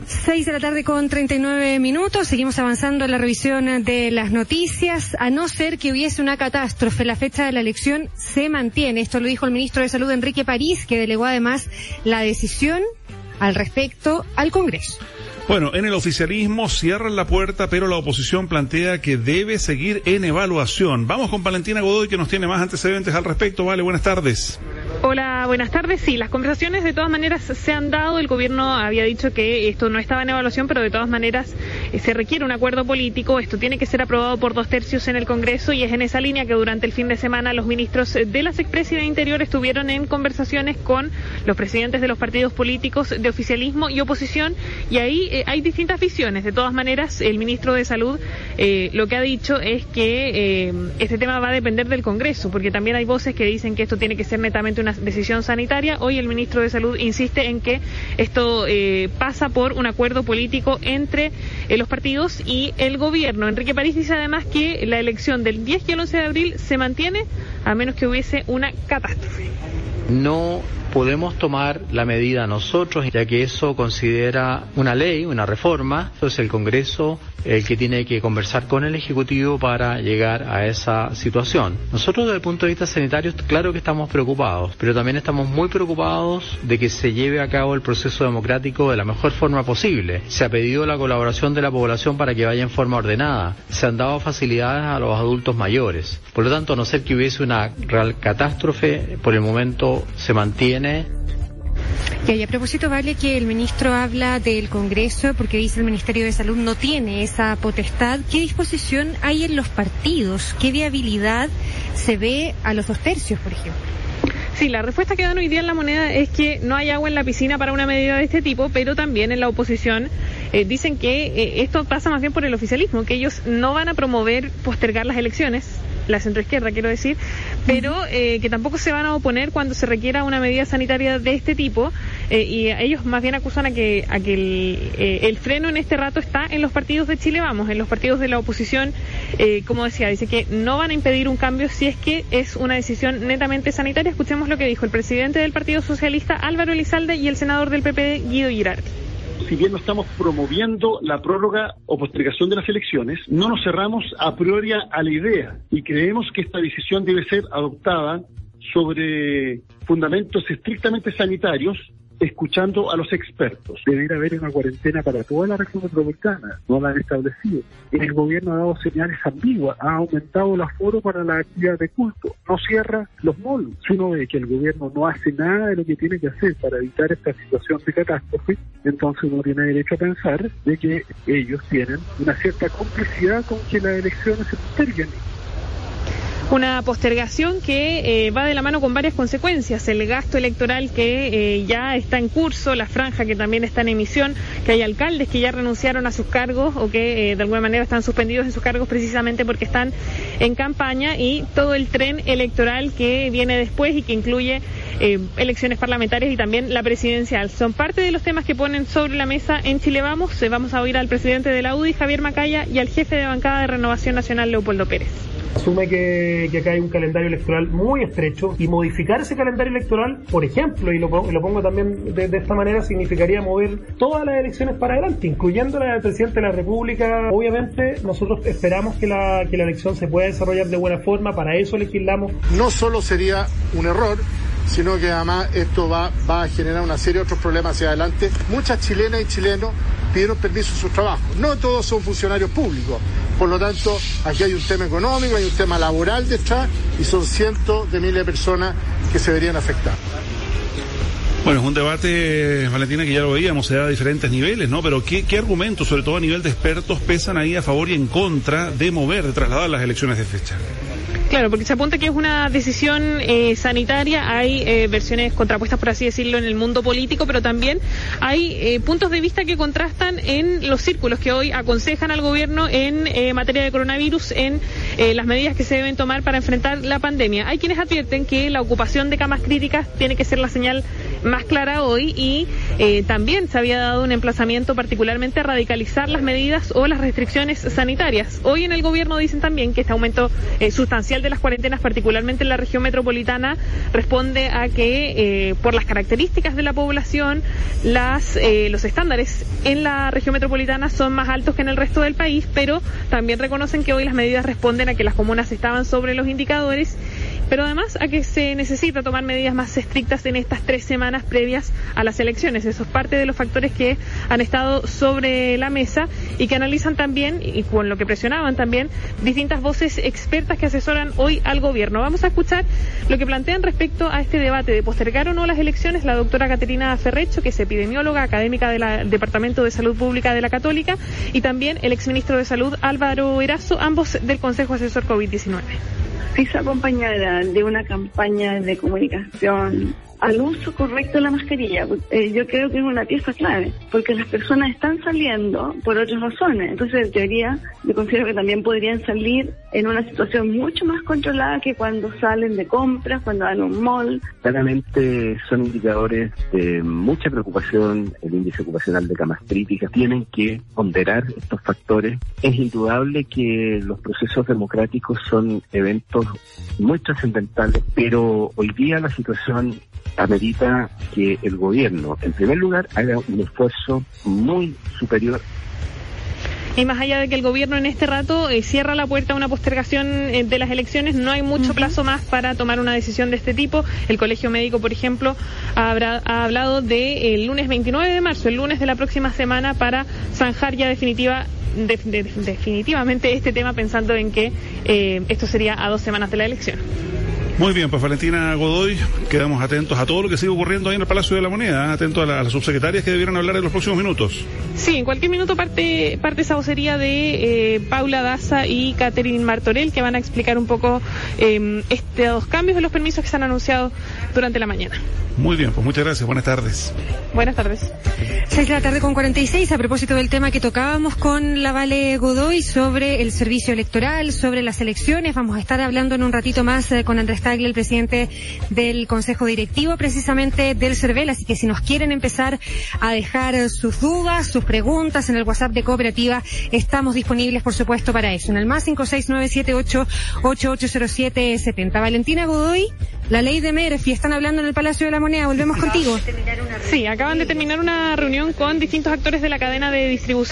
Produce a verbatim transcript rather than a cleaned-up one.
Seis de la tarde con treinta y nueve minutos. Seguimos avanzando en la revisión de las noticias. A no ser que hubiese una catástrofe, la fecha de la elección se mantiene. Esto lo dijo el ministro de Salud, Enrique París, que delegó además la decisión al respecto al Congreso. Bueno, en el oficialismo cierran la puerta, pero la oposición plantea que debe seguir en evaluación. Vamos con Valentina Godoy, que nos tiene más antecedentes al respecto. Vale, buenas tardes. Hola, buenas tardes. Sí, las conversaciones de todas maneras se han dado. El gobierno había dicho que esto no estaba en evaluación, pero de todas maneras eh, se requiere un acuerdo político. Esto tiene que ser aprobado por dos tercios en el Congreso, y es en esa línea que durante el fin de semana los ministros de la SECPRES y de Interior estuvieron en conversaciones con los presidentes de los partidos políticos de oficialismo y oposición, y ahí eh, hay distintas visiones. De todas maneras, el ministro de Salud eh, lo que ha dicho es que eh, este tema va a depender del Congreso, porque también hay voces que dicen que esto tiene que ser netamente una decisión sanitaria. Hoy el ministro de Salud insiste en que esto eh, pasa por un acuerdo político entre eh, los partidos y el gobierno. Enrique París dice además que la elección del diez y el once de abril se mantiene a menos que hubiese una catástrofe. No podemos tomar la medida nosotros, ya que eso considera una ley, una reforma. Entonces el Congreso el que tiene que conversar con el Ejecutivo para llegar a esa situación. Nosotros desde el punto de vista sanitario, claro que estamos preocupados, pero también estamos muy preocupados de que se lleve a cabo el proceso democrático de la mejor forma posible. Se ha pedido la colaboración de la población para que vaya en forma ordenada. Se han dado facilidades a los adultos mayores. Por lo tanto, a no ser que hubiese una real catástrofe, por el momento se mantiene. Y a propósito, vale que el ministro habla del Congreso porque dice el Ministerio de Salud no tiene esa potestad. ¿Qué disposición hay en los partidos? ¿Qué viabilidad se ve a los dos tercios, por ejemplo? Sí, la respuesta que dan hoy día en La Moneda es que no hay agua en la piscina para una medida de este tipo, pero también en la oposición eh, dicen que eh, esto pasa más bien por el oficialismo, que ellos no van a promover postergar las elecciones, la centroizquierda quiero decir, pero eh, que tampoco se van a oponer cuando se requiera una medida sanitaria de este tipo, eh, y ellos más bien acusan a que, a que el, eh, el freno en este rato está en los partidos de Chile Vamos, en los partidos de la oposición. Eh, como decía, dice que no van a impedir un cambio si es que es una decisión netamente sanitaria. Escuchemos lo que dijo el presidente del Partido Socialista, Álvaro Elizalde, y el senador del P P, Guido Girardi. Si bien no estamos promoviendo la prórroga o postergación de las elecciones, no nos cerramos a priori a la idea y creemos que esta decisión debe ser adoptada sobre fundamentos estrictamente sanitarios, escuchando a los expertos. Debería haber una cuarentena para toda la región metropolitana, no la han establecido. El gobierno ha dado señales ambiguas, ha aumentado el aforo para la actividad de culto, no cierra los malls. Si uno ve que el gobierno no hace nada de lo que tiene que hacer para evitar esta situación de catástrofe, entonces uno tiene derecho a pensar de que ellos tienen una cierta complicidad con que las elecciones se posterguen. Una postergación que eh, va de la mano con varias consecuencias: el gasto electoral que eh, ya está en curso, la franja que también está en emisión, que hay alcaldes que ya renunciaron a sus cargos o que eh, de alguna manera están suspendidos en sus cargos precisamente porque están en campaña, y todo el tren electoral que viene después y que incluye eh, elecciones parlamentarias y también la presidencial. Son parte de los temas que ponen sobre la mesa en Chile Vamos. Eh, vamos a oír al presidente de la U D I, Javier Macaya, y al jefe de bancada de Renovación Nacional, Leopoldo Pérez. Asume que, que acá hay un calendario electoral muy estrecho, y modificar ese calendario electoral, por ejemplo, y lo, lo pongo también de, de esta manera, significaría mover todas las elecciones para adelante, incluyendo la del presidente de la República. Obviamente nosotros esperamos que la, que la elección se pueda desarrollar de buena forma, para eso legislamos. No solo sería un error, sino que además esto va, va a generar una serie de otros problemas hacia adelante. Muchas chilenas y chilenos pidieron permiso en sus trabajos. No todos son funcionarios públicos. Por lo tanto, aquí hay un tema económico, hay un tema laboral detrás, y son cientos de miles de personas que se verían afectadas. Bueno, es un debate, Valentina, que ya lo veíamos, se da a diferentes niveles, ¿no? Pero ¿qué, qué argumentos, sobre todo a nivel de expertos, pesan ahí a favor y en contra de mover, de trasladar las elecciones de fecha? Claro, porque se apunta que es una decisión eh, sanitaria. Hay eh, versiones contrapuestas, por así decirlo, en el mundo político, pero también hay eh, puntos de vista que contrastan en los círculos que hoy aconsejan al gobierno en eh, materia de coronavirus, en eh, las medidas que se deben tomar para enfrentar la pandemia. Hay quienes advierten que la ocupación de camas críticas tiene que ser la señal más clara hoy y eh, también se había dado un emplazamiento particularmente a radicalizar las medidas o las restricciones sanitarias. Hoy en el gobierno dicen también que este aumento eh, sustancial de las cuarentenas, particularmente en la región metropolitana, responde a que eh, por las características de la población, las eh, los estándares en la región metropolitana son más altos que en el resto del país, pero también reconocen que hoy las medidas responden a que las comunas estaban sobre los indicadores, pero además a que se necesita tomar medidas más estrictas en estas tres semanas previas a las elecciones. Eso es parte de los factores que han estado sobre la mesa y que analizan también, y con lo que presionaban también, distintas voces expertas que asesoran hoy al gobierno. Vamos a escuchar lo que plantean respecto a este debate de postergar o no las elecciones la doctora Caterina Ferrecho, que es epidemióloga, académica del Departamento de Salud Pública de la Católica, y también el exministro de Salud Álvaro Erazo, ambos del Consejo Asesor COVID diecinueve. Si se acompañara de una campaña de comunicación al uso correcto de la mascarilla, eh, yo creo que es una pieza clave, porque las personas están saliendo por otras razones. Entonces, en teoría, yo considero que también podrían salir en una situación mucho más controlada que cuando salen de compras, cuando van a un mall. Claramente son indicadores de mucha preocupación. El índice ocupacional de camas críticas, tienen que ponderar estos factores. Es indudable que los procesos democráticos son eventos muy trascendentales, pero hoy día la situación amerita que el gobierno, en primer lugar, haga un esfuerzo muy superior. Y más allá de que el gobierno en este rato eh, cierra la puerta a una postergación eh, de las elecciones, no hay mucho uh-huh. plazo más para tomar una decisión de este tipo. El Colegio Médico, por ejemplo, habrá, ha hablado de el lunes veintinueve de marzo, el lunes de la próxima semana, para zanjar ya definitiva De, de, definitivamente este tema, pensando en que eh, esto sería a dos semanas de la elección. Muy bien, pues Valentina Godoy, quedamos atentos a todo lo que sigue ocurriendo ahí en el Palacio de la Moneda, ¿eh? Atentos a, la, a las subsecretarias que debieran hablar en los próximos minutos. Sí, en cualquier minuto parte parte esa vocería de eh, Paula Daza y Catherine Martorell, que van a explicar un poco eh, estos cambios de los permisos que se han anunciado durante la mañana. Muy bien, pues muchas gracias, buenas tardes. Buenas tardes. Seis de la tarde con cuarenta y seis, a propósito del tema que tocábamos con la Vale Godoy sobre el servicio electoral, sobre las elecciones. Vamos a estar hablando en un ratito más eh, con Andrés Tagle, el presidente del Consejo Directivo, precisamente del CERVEL, así que si nos quieren empezar a dejar sus dudas, sus preguntas en el WhatsApp de Cooperativa, estamos disponibles, por supuesto, para eso. En el más cinco seis nueve siete ocho ocho ocho cero siete siete cero. Valentina Godoy, la ley de Murphy, están hablando en el Palacio de la Moneda. Volvemos contigo. Sí, acaban de terminar una reunión con distintos actores de la cadena de distribución